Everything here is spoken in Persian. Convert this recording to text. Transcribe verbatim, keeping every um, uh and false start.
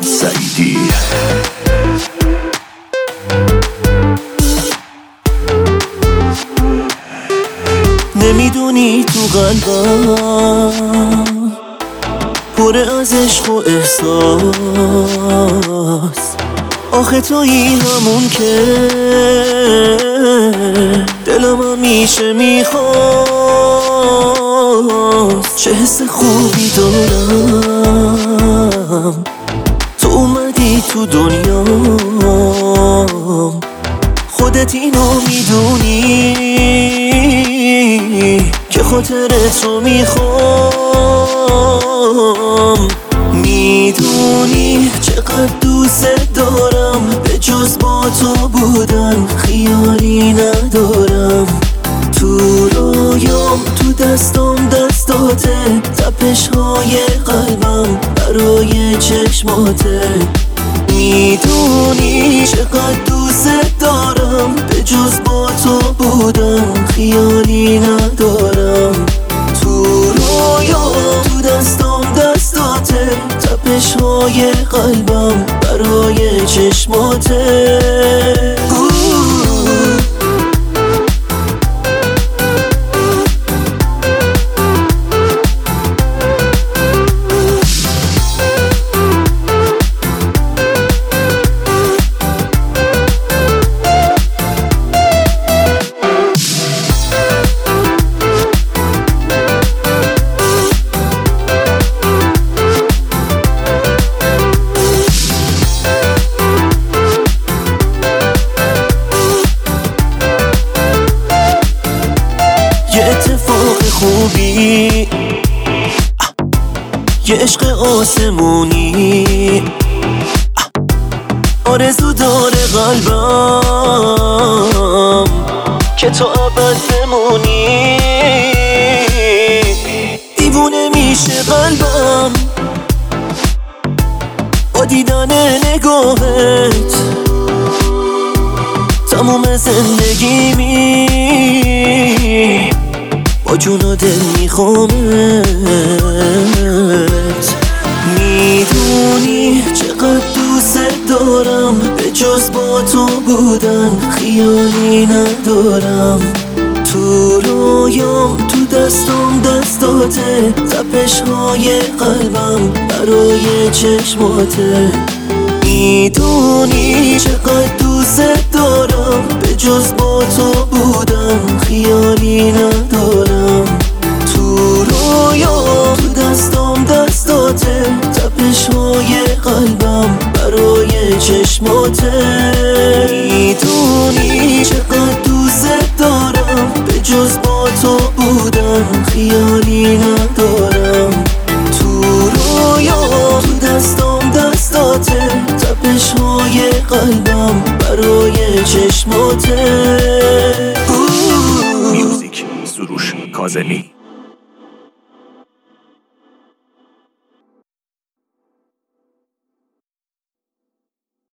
سعیدی. نمیدونی تو قلبم پر از عشق و احساس، آخه تویی همون که دلم همیشه میخواست. چه حس خوبی دارم تو اومدی تو دنیام، خودت اینو میدونی که خاطرت رو میخوام. میدونی چقدر دوست دارم، به جز با تو بودن خیالی ندارم. تو رویام تو دستام دستاته، تپش های قلبم برای چشماته. میدونی چقدر دوست دارم، به جز با تو بودن خیالی ندارم. تو رویام تو دستام دستاته، تپش های قلبم برای چشماته. اتفاق خوبی، یه عشق آسمونی، آرزو داره قلبم که تو ابد بمونی. دیوونه میشه قلبم با دیدن نگاهت، تموم زندگیمی با جون و دل میخوامت. میدونی چقدر دوست دارم، به جز با تو بودن خیالی ندارم. تو رویام تو دستام دستاته، تپش های قلبم برای چشماته. میدونی چقدر دوست دارم، به جز با تو بودن خیالی ندارم. تو رویام تو دستام دستاته، تپش های قلبم برای چشماته. میدونی چقدر دوست دارم، به جز با تو بودن خیالی ندارم. تو رویام تو دستام دستاته، تپش های قلبم برای چشماته. میوزیک سروش کاظمی.